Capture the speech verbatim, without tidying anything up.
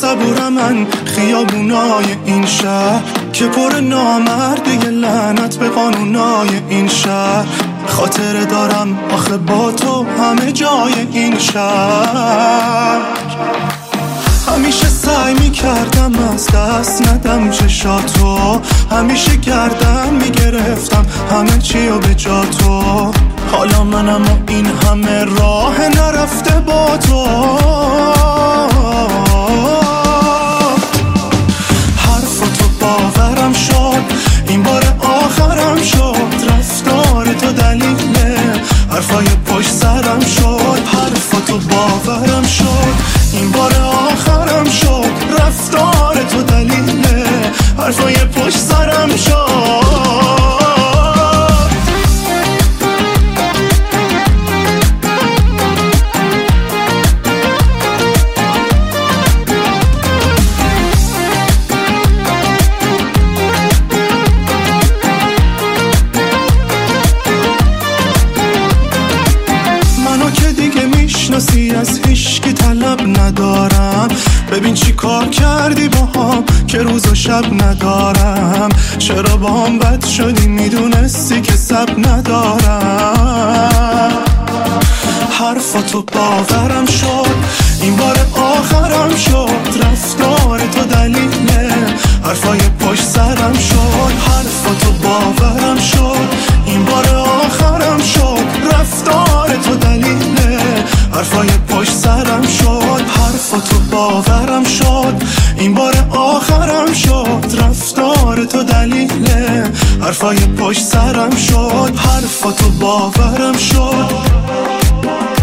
صبورم من خیابونای این شهر که پر نامرده لعنت به قانونای این شهر. خاطره دارم آخه با تو همه جای این شهر. همیشه سعی میکردم از دست ندم چشاتو، همیشه گردن میگرفتم همه چیو به جا تو. حالا منم و این همه راه نرفته با تو. حرفتو باورم شد این بار آخرم شد، رفتار تو دلیله حرفای پشت سرم شد. حرفتو باورم شد این بار آخرم شد، رفتار تو دلیله حرفای پشت سرم شد. نسی از هیچکی طلب ندارم، ببین چی کار کردی با هم که روز و شب ندارم. چرا با هم بد شدی میدونستی که سب ندارم. حرفتو باورم شد این بار آخرم شد، رفتار تو دلیله حرفای پشت سرم شد. حرفتو باورم شد این بار آخرم شد، رفتار تو دلیله حرفای پشت سرم شد. حرفتو باورم شد این بار آخرم شد، رفتار تو دلیله حرفای پشت سرم شد. حرفتو باورم شد.